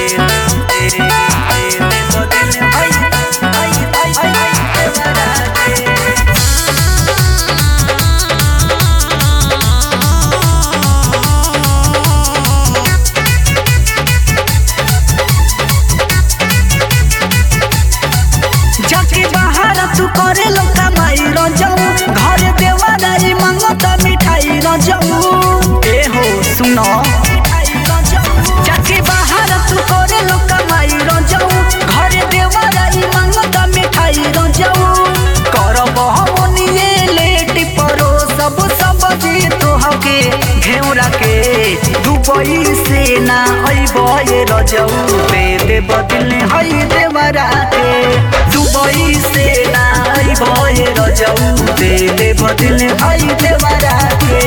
तू करे लोका माई रजऊ घर देवा दाई मांगता मिठाई रजऊ ए हो सुनो जाके बाहर तू करे लोका माई रजऊ घर देवा दाई मांगता मिठाई रजऊ करब हमनिए लेट परो सब जी तोहके घेउरा के दुबई से ना अइबो ए रजऊ पे दे बदले हई देवरा के दुबई से ना अइबो ए रजऊ पे दे बदले हई देवरा के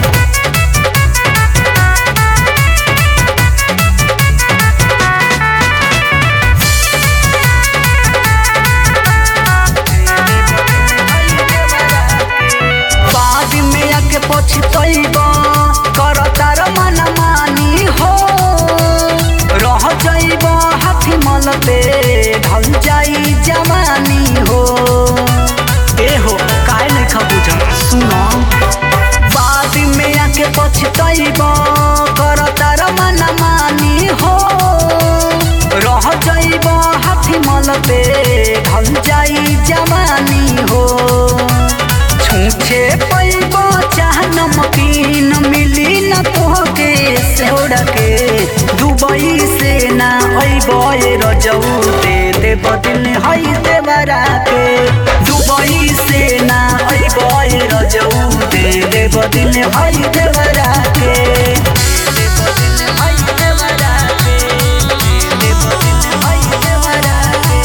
पछतैबा करतार मन मानी हो रह जाइबा हाथी मल पे ढल जाई जवानी हो ए हो काहे नहीं खबुझ सुनो बाद में आके पछतैबा करतार मन मानी हो रह जाइबा हाथी मल पे ढल जाई जवानी हो छूछे पैबा नमकीन मिली न तोहके सेवड़ा के दुबई से ना अइबो ए रजऊ दे बदले हई देवरा के दुबई से ना अइबो ए रजऊ दे बदले हई देवरा के दे बदले हई देवरा के दे बदले हई देवरा के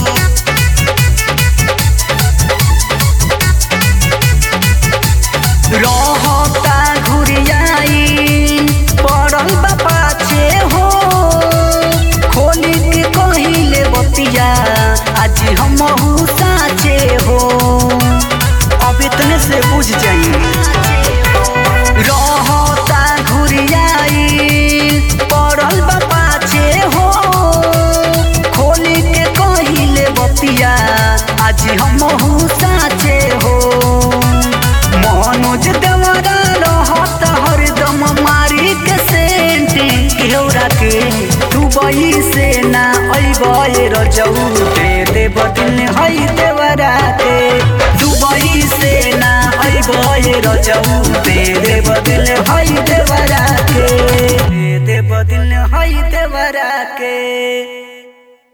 रहता घुरियाई पड़ल बापाचे हो खोली के कहिले बतिया आज हमहू साचे हो अब इतने से बुझ जाई रहता घुरियाई पड़ल बापाचे हो खोली के कहिले बतिया आज हमहू साचे हो मनोज देवरा रहत हरदम मारी के सेंटी घेउरा के दुबई से ना अइबो ए रजऊ दे बदले हई देवरा के दुबई से ना अइबो ए रजऊ दे बदले हई देवरा के दे बदले हई देवरा के।